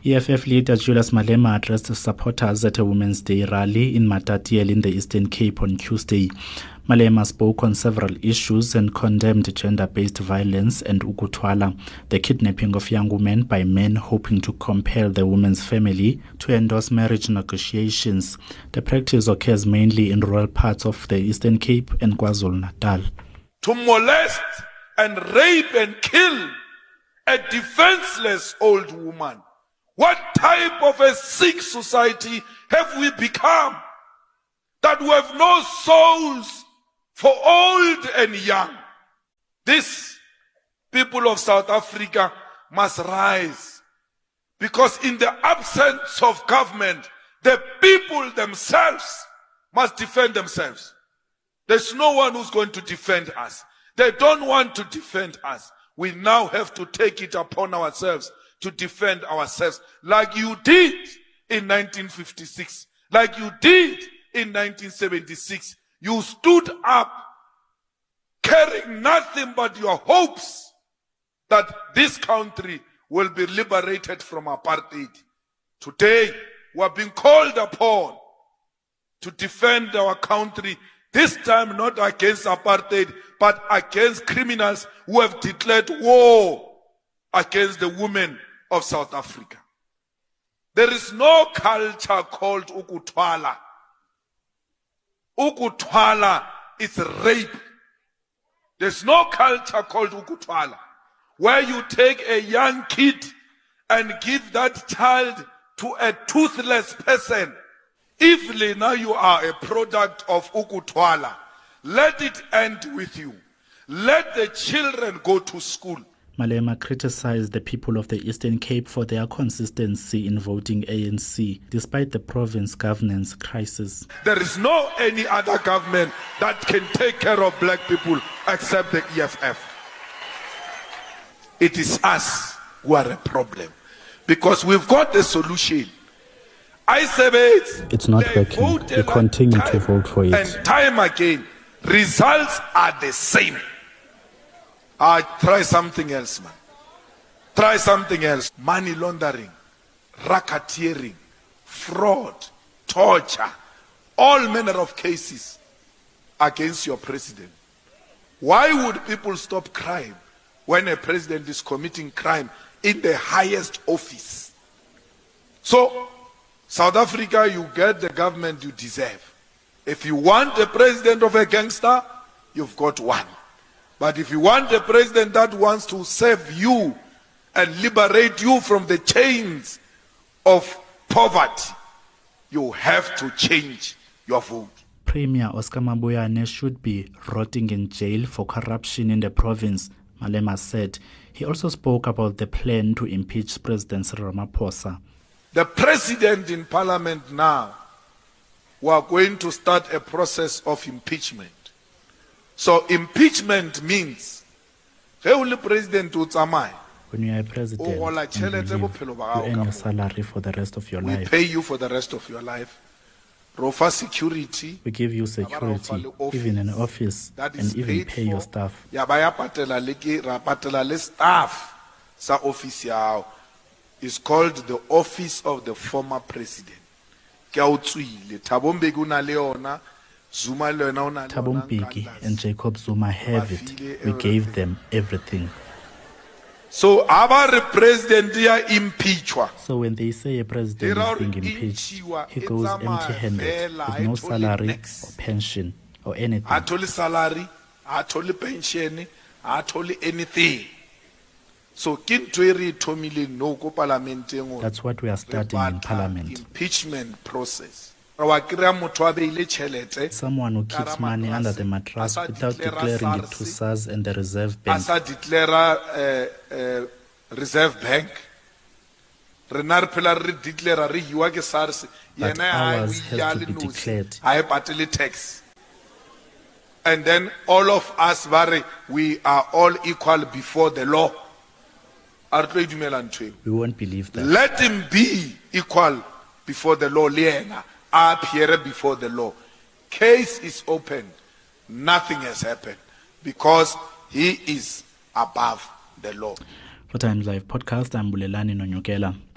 EFF leader Julius Malema addressed supporters at a Women's Day rally in Matatiele in the Eastern Cape on Tuesday. Malema spoke on several issues and condemned gender-based violence and ukuthwala, the kidnapping of young women by men hoping to compel the woman's family to endorse marriage negotiations. The practice occurs mainly in rural parts of the Eastern Cape and KwaZulu-Natal. To molest and rape and kill a defenseless old woman. What type of a sick society have we become that we have no souls for old and young? This people of South Africa must rise, because in the absence of government, the people themselves must defend themselves. There's no one who's going to defend us. They don't want to defend us. We now have to take it upon ourselves to defend ourselves, like you did in 1956, like you did in 1976. You stood up carrying nothing but your hopes that this country will be liberated from apartheid. Today, we are being called upon to defend our country, this time not against apartheid, but against criminals who have declared war against the women of South Africa. There is no culture called ukuthwala. Ukuthwala is rape. There's no culture called ukuthwala, where you take a young kid and give that child to a toothless person. If now you are a product of ukuthwala, let it end with you. Let the children go to school. Malema criticized the people of the Eastern Cape for their consistency in voting ANC, despite the province governance crisis. There is no any other government that can take care of black people except the EFF. It is us who are a problem, because we've got the solution. I say it's not working. We continue to vote for it. And time again, results are the same. Try something else, man. Try something else. Money laundering, racketeering, fraud, torture, all manner of cases against your president. Why would people stop crime when a president is committing crime in the highest office? So, South Africa, you get the government you deserve. If you want a president of a gangster, you've got one. But if you want a president that wants to save you and liberate you from the chains of poverty, you have to change your vote. Premier Oscar Mabuyane should be rotting in jail for corruption in the province, Malema said. He also spoke about the plan to impeach President Cyril Ramaphosa. The president in parliament now, we are going to start a process of impeachment. So impeachment means when you are a president and you earn your salary for the rest of your life. We pay you for the rest of your life. Rofa security. We give you security, even an office, and even pay your staff. Staff sa office yao is called the office of the former president. Thabo Mbeki and Jacob Zuma have it. We gave them everything. So our president impeachwa. So when they say a president is being impeached, he goes empty-handed with no salary or pension or anything. Atoli salary, atoli pension, atoli anything. So that's what we are starting in parliament. Impeachment process. Someone who keeps money under the mattress without declaring it to SARS and the Reserve Bank. Asa declare Reserve Bank. But ours have to be declared. Tax. And then all of us, we are all equal before the law. We won't believe that. Let him be equal before the law. Appear before the law. Case is open. Nothing has happened because he is above the law. For Times Live podcast, I'm Bulelani Nonyokela.